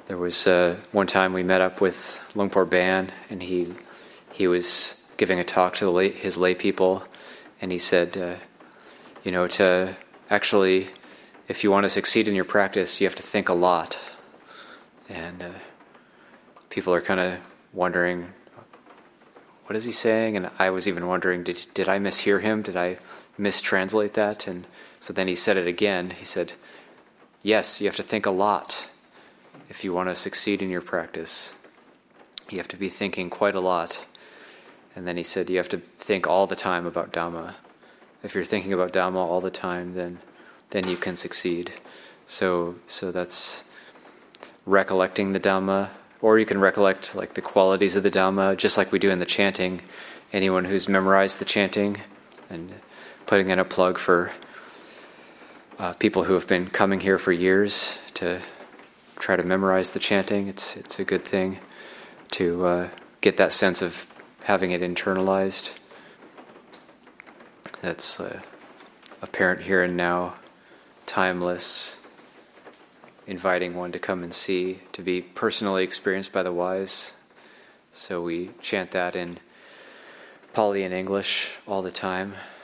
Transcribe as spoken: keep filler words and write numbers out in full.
There was uh, one time we met up with Lungpor Ban, and he he was giving a talk to the lay, his lay people, and he said, uh, you know, to actually, if you want to succeed in your practice, you have to think a lot. And uh, people are kind of wondering, what is he saying? And I was even wondering, did did I mishear him? Did I mistranslate that? And so then he said it again. He said, yes, you have to think a lot if you want to succeed in your practice. You have to be thinking quite a lot. And then he said, you have to think all the time about Dhamma. If you're thinking about Dhamma all the time, then then you can succeed. So so that's recollecting the Dhamma, or you can recollect like the qualities of the Dhamma, just like we do in the chanting. Anyone who's memorized the chanting, and putting in a plug for uh, people who have been coming here for years to try to memorize the chanting. It's it's a good thing to uh, get that sense of having it internalized. That's uh, apparent here and now, timeless, inviting one to come and see, to be personally experienced by the wise. So we chant that in Pali and English all the time.